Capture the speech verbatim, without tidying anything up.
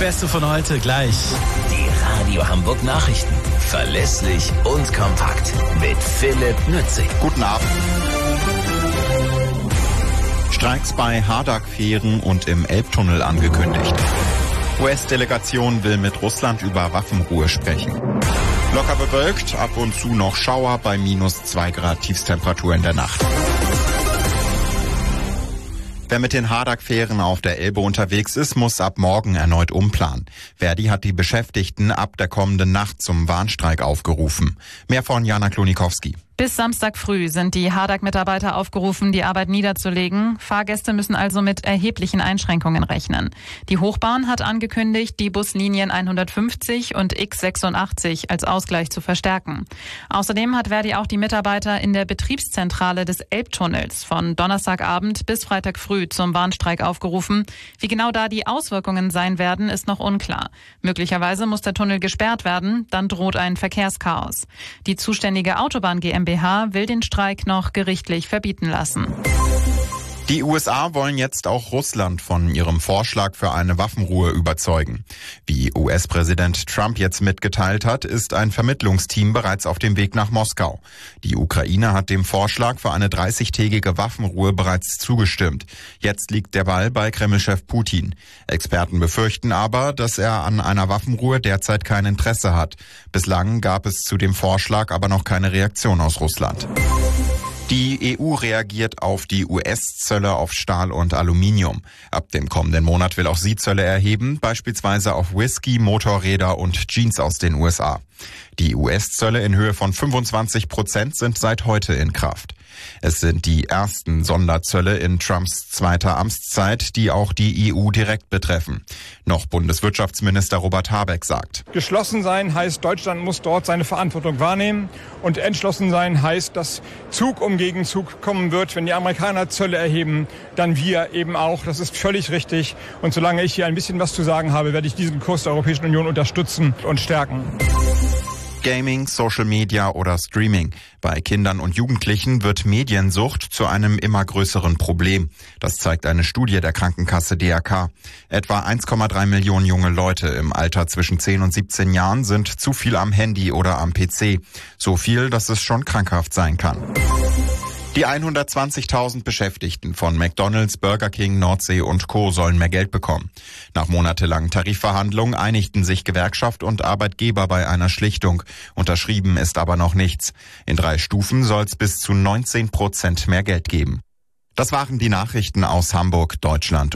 Beste von heute gleich. Die Radio Hamburg Nachrichten. Verlässlich und kompakt. Mit Philipp Nützig. Guten Abend. Streiks bei Hadak-Fähren und im Elbtunnel angekündigt. U S-Delegation will mit Russland über Waffenruhe sprechen. Locker bewölkt, ab und zu noch Schauer bei minus zwei Grad Tiefstemperatur in der Nacht. Wer mit den Hadak-Fähren auf der Elbe unterwegs ist, muss ab morgen erneut umplanen. Verdi hat die Beschäftigten ab der kommenden Nacht zum Warnstreik aufgerufen. Mehr von Jana Klonikowski. Bis Samstag früh sind die Hadak-Mitarbeiter aufgerufen, die Arbeit niederzulegen. Fahrgäste müssen also mit erheblichen Einschränkungen rechnen. Die Hochbahn hat angekündigt, die Buslinien hundertfünfzig und X sechsundachtzig als Ausgleich zu verstärken. Außerdem hat Verdi auch die Mitarbeiter in der Betriebszentrale des Elbtunnels von Donnerstagabend bis Freitag früh zum Warnstreik aufgerufen. Wie genau da die Auswirkungen sein werden, ist noch unklar. Möglicherweise muss der Tunnel gesperrt werden, dann droht ein Verkehrschaos. Die zuständige Autobahn GmbH will den Streik noch gerichtlich verbieten lassen. Die U S A wollen jetzt auch Russland von ihrem Vorschlag für eine Waffenruhe überzeugen. Wie U S-Präsident Trump jetzt mitgeteilt hat, ist ein Vermittlungsteam bereits auf dem Weg nach Moskau. Die Ukraine hat dem Vorschlag für eine dreißigtägige Waffenruhe bereits zugestimmt. Jetzt liegt der Ball bei Kremlchef Putin. Experten befürchten aber, dass er an einer Waffenruhe derzeit kein Interesse hat. Bislang gab es zu dem Vorschlag aber noch keine Reaktion aus Russland. Die E U reagiert auf die U S-Zölle auf Stahl und Aluminium. Ab dem kommenden Monat will auch sie Zölle erheben, beispielsweise auf Whisky, Motorräder und Jeans aus den U S A. Die U S-Zölle in Höhe von fünfundzwanzig Prozent sind seit heute in Kraft. Es sind die ersten Sonderzölle in Trumps zweiter Amtszeit, die auch die E U direkt betreffen. Noch Bundeswirtschaftsminister Robert Habeck sagt: Geschlossen sein heißt, Deutschland muss dort seine Verantwortung wahrnehmen. Und entschlossen sein heißt, dass Zug um Gegenzug kommen wird. Wenn die Amerikaner Zölle erheben, dann wir eben auch. Das ist völlig richtig. Und solange ich hier ein bisschen was zu sagen habe, werde ich diesen Kurs der Europäischen Union unterstützen und stärken. Gaming, Social Media oder Streaming. Bei Kindern und Jugendlichen wird Mediensucht zu einem immer größeren Problem. Das zeigt eine Studie der Krankenkasse D R K. Etwa eins Komma drei Millionen junge Leute im Alter zwischen zehn und siebzehn Jahren sind zu viel am Handy oder am P C. So viel, dass es schon krankhaft sein kann. Die hundertzwanzigtausend Beschäftigten von McDonald's, Burger King, Nordsee und Co. sollen mehr Geld bekommen. Nach monatelangen Tarifverhandlungen einigten sich Gewerkschaft und Arbeitgeber bei einer Schlichtung. Unterschrieben ist aber noch nichts. In drei Stufen soll es bis zu neunzehn Prozent mehr Geld geben. Das waren die Nachrichten aus Hamburg, Deutschland